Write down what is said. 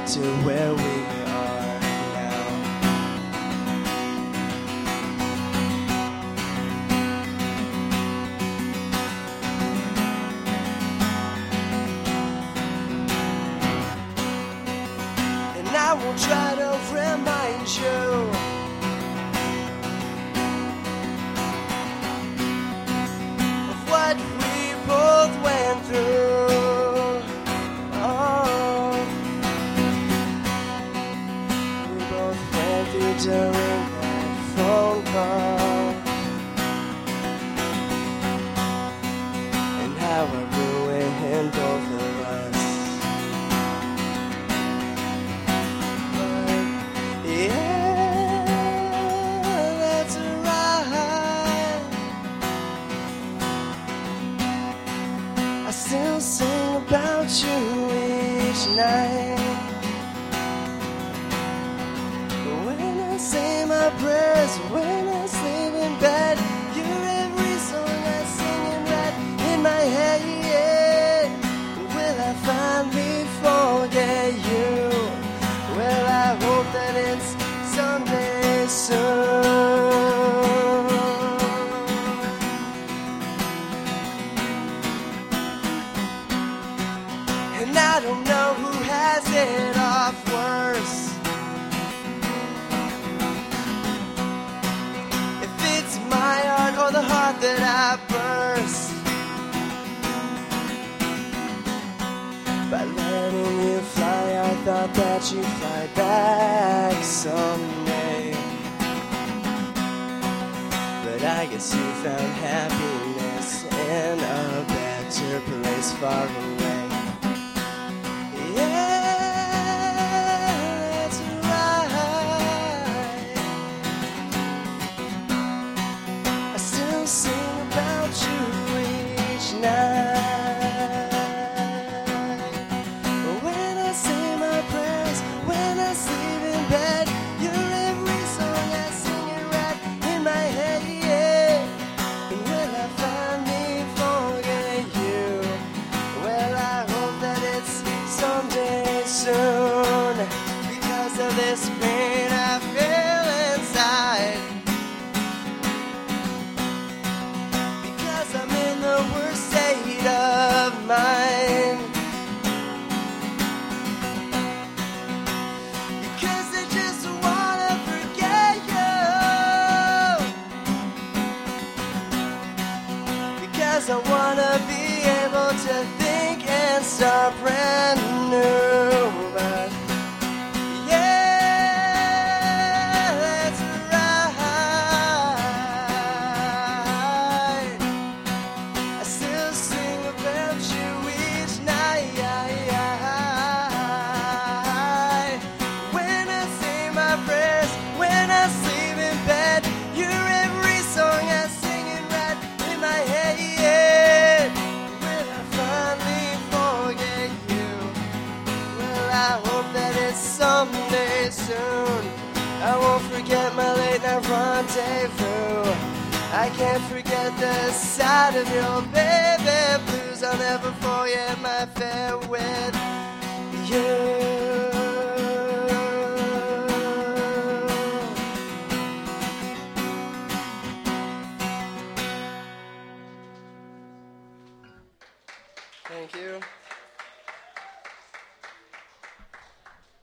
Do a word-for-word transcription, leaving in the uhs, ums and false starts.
to where we are now. And I will try to remind you of what we both went through. Oh, we both went through during that phone call, and how I ruined both of us. But yeah, that's right. I still sing about you each night. When I say my prayers, when I sleep in bed, you're every song I sing and write in my head. Will I finally forget you? Well, I hope that it's someday soon. And I don't know who has it off worse, if it's my heart or the heart that I burst by letting you fly. I thought that you'd fly back someday, but I guess you found happiness in a better place far away. Sing about you each night. When I say my prayers, when I sleep in bed, you're every song I sing and write in my head. And will I finally forget you? Well, I hope that it's someday soon, because of this pain I feel inside. I'm in the worst state of mind, because I just wanna forget you, because I wanna be able to think and start brand new. But someday soon, I won't forget my late night rendezvous. I can't forget the sight of your baby blues. I'll never forget my affair with you. Thank you.